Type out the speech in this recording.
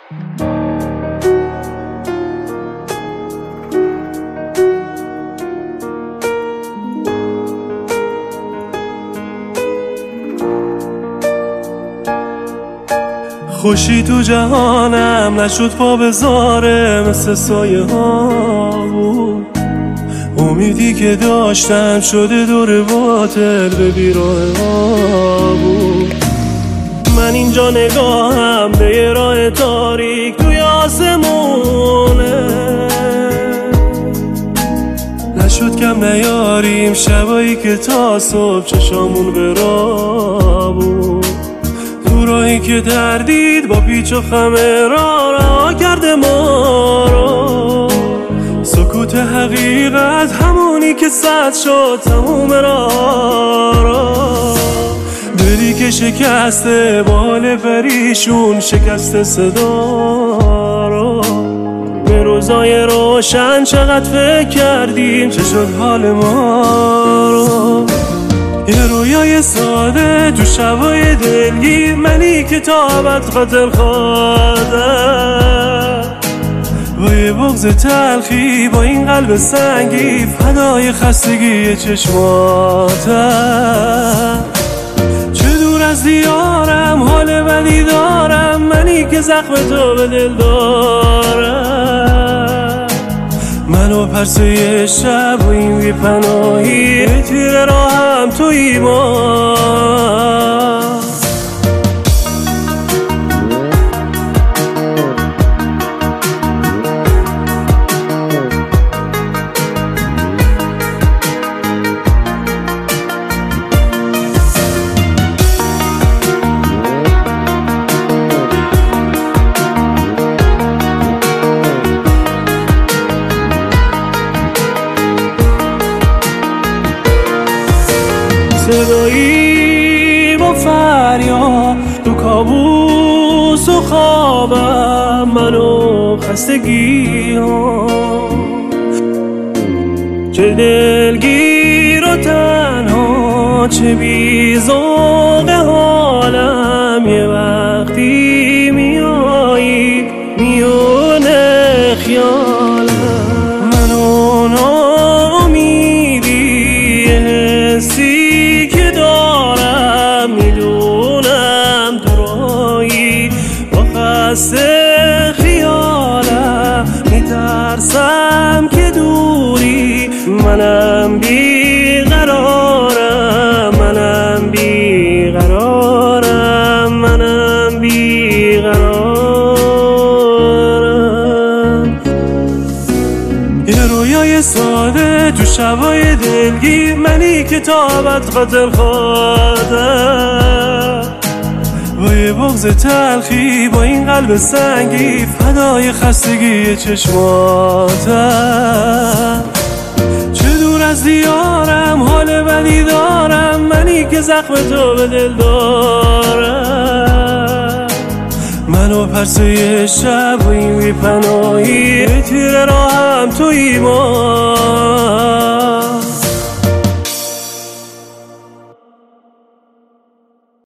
خوشی تو جهانم نشد پا بذاره، مثل سایه ها بود. امیدی که داشتم شده دور باطل به بیراه ها بود. من اینجا نگاهم به یه راه تاریک توی آسمونه، نشد کم نیاریم شبایی که تا صبح چشامون به راه بود. تو راهی که دردید با پیچ و خم راه کرده ما رو. سکوت حقیقت همونی که سد شد تموم راه. دلی که شکسته با حال پریشون شکسته صدا رو. به روزای روشن چقدر فکر کردیم چه شد حال ما رو. یه رویای ساده تو شبای دلگیر، منی که تا ابد خاطر خواهدم. با یه بغض تلخی با این قلب سنگی، فدای خستگی چشماتم. چه دور از دیارم حال بدی دارم، منی که زخم تو به دل دارم. منو پرسه شب و این بی پناهی، تیر راهم توی ما. صدایی با فریاد تو کابوس و خوابم، منو خستگی ها. چه دلگیر و تنها، چه بی ذوق حالم. یه وقتی میایی میونه خیالم، منو ناامیدی حسی میدونم درایی. با خسته خیالم میترسم که دوری. منم بیقرارم، منم بیقرارم، منم بیقرارم. یه رویای ساده تو شبای دلگیر، منی که تا ابد خاطر خواهدم. با یه بغض تلخی با این قلب سنگی، فدای خستگی چشماتم. چه دور از دیارم حال بدی دارم، منی که زخم تو به دل دارم. منو پرسه شب و این بی پناهی، تیر راهم توی ما.